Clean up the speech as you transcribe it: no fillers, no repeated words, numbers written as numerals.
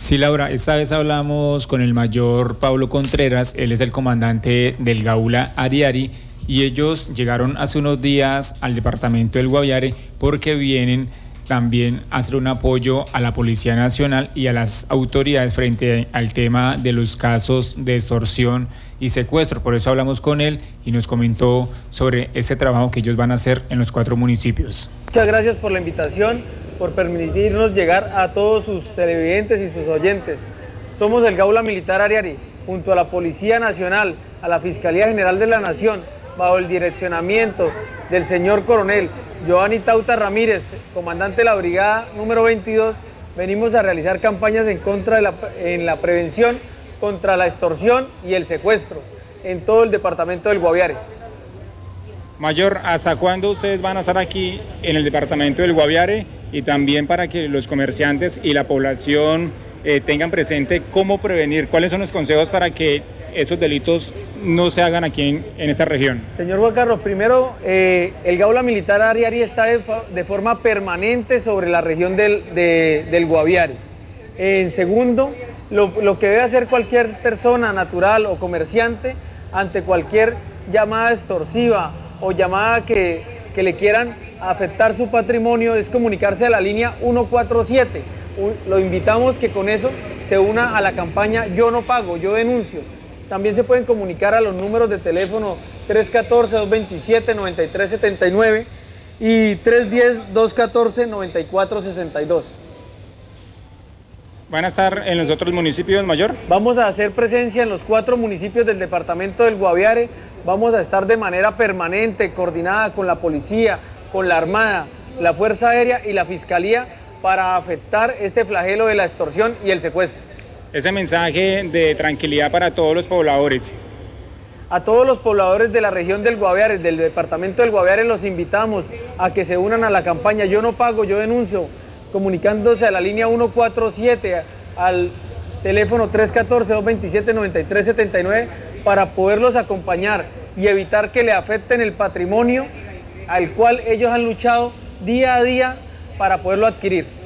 Sí, Laura, esta vez hablamos con el mayor Pablo Contreras, él es el comandante del Gaula Ariari, y ellos llegaron hace unos días al departamento del Guaviare porque vienen también a hacer un apoyo a la Policía Nacional y a las autoridades frente al tema de los casos de extorsión y secuestro. Por eso hablamos con él y nos comentó sobre ese trabajo que ellos van a hacer en los 4 municipios. Muchas gracias por la invitación, por permitirnos llegar a todos sus televidentes y sus oyentes. Somos el Gaula Militar Ariari, junto a la Policía Nacional, a la Fiscalía General de la Nación, bajo el direccionamiento del señor coronel Giovanni Tauta Ramírez, comandante de la Brigada número 22, venimos a realizar campañas en la prevención contra la extorsión y el secuestro en todo el departamento del Guaviare. Mayor, ¿hasta cuándo ustedes van a estar aquí en el departamento del Guaviare? Y también para que los comerciantes y la población tengan presente cómo prevenir, cuáles son los consejos para que esos delitos no se hagan aquí en esta región. Señor Juan Carlos, primero, el Gaula Militar Ariari está de forma permanente sobre la región del Guaviare. En segundo, lo que debe hacer cualquier persona natural o comerciante ante cualquier llamada extorsiva o llamada que le quieran afectar su patrimonio es comunicarse a la línea 147. Lo invitamos que con eso se una a la campaña Yo no pago, yo denuncio. También se pueden comunicar a los números de teléfono 314-227-9379 y 310-214-9462. ¿Van a estar en los otros municipios, Mayor? Vamos a hacer presencia en los 4 municipios del departamento del Guaviare. Vamos a estar de manera permanente, coordinada con la policía, con la Armada, la Fuerza Aérea y la Fiscalía para afectar este flagelo de la extorsión y el secuestro. Ese mensaje de tranquilidad para todos los pobladores. A todos los pobladores de la región del Guaviare, del departamento del Guaviare, los invitamos a que se unan a la campaña Yo no pago, yo denuncio, comunicándose a la línea 147, al teléfono 314-227-9379 para poderlos acompañar y evitar que le afecten el patrimonio al cual ellos han luchado día a día para poderlo adquirir.